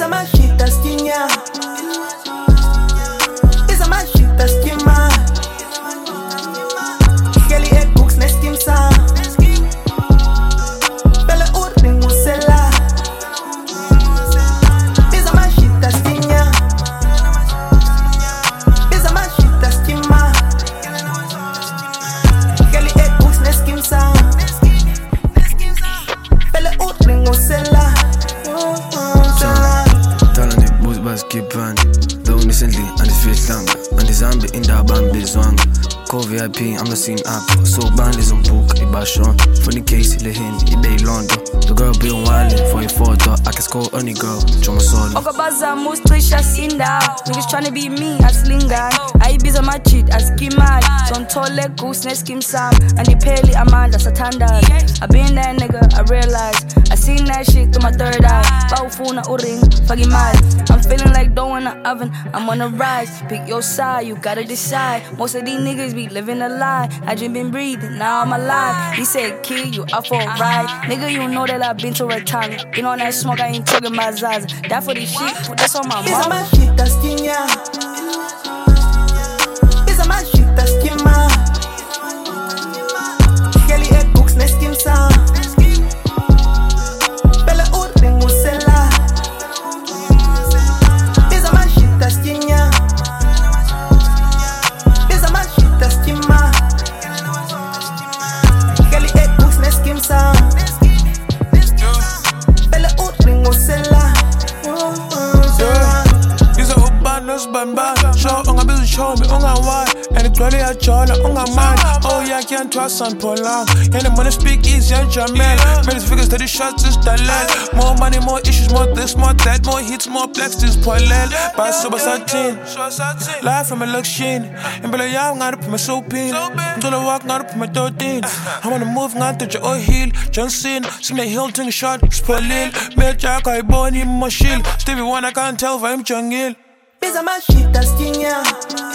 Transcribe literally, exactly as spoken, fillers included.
Biza mashita skinya. Biza mashita skima. Kelly et books neskim sa. Belle oudring musela. Biza mashita skinya. Biza mashita skima. Kelly et books neskim sa. Belle oudring musela. Skipan, though recently, and it's feel longer. And the zombie in the band is wrong. Call V I P, I'm not seeing up. So band is on book, it bash on. Funny case, the hin, it day London. The girl be on wildin' for your photo. I can score any girl, show my soul. Okabaza, most trisha sinda. Niggas tryna be me, I slinga. I be my cheat, I skim mad. Son tole goose, ne skim sam. And the peli amanda, satanda. I been that nigga, I realize. I seen that shit through my third eye. Baufuna uring, fucking mad. I'm feeling like dough in the oven, I'm on the rise. Pick your side, you gotta decide. Most of these niggas be living a lie. I just been breathing, now I'm alive. He said, kid, you out for a ride. Nigga, you know that I been to retire. You know that smoke, I ain't talking my Zaza. That for this shit, put this on my mom. Biza mashita skinya. Biza mashita skima. Kelly et books neskim sa. Belle oudring musela. Biza mashita skinya. Biza mashita skima. Kelly et books neskim sa. Belle oudring musela. Bamba, show on a busy show me on a why, and the glory I join on a mind. Oh, yeah, I can't trust on Polang. And the money speak easy and Jamel. Many figures to the shots is the land. More money, more issues, more this, more that, more hits, more plex, this Poland. By Super Satin, live from a luck sheen. And Bella Young, I put my soap in. I'm gonna walk, not put my thirteen. I'm on the move, not to your oil heel. Johnson, sing the hill, ting shot, spoiled. Made Jack, I born in my shield. Stevie one, I can't tell if I'm jungle. Biza mashita skinya.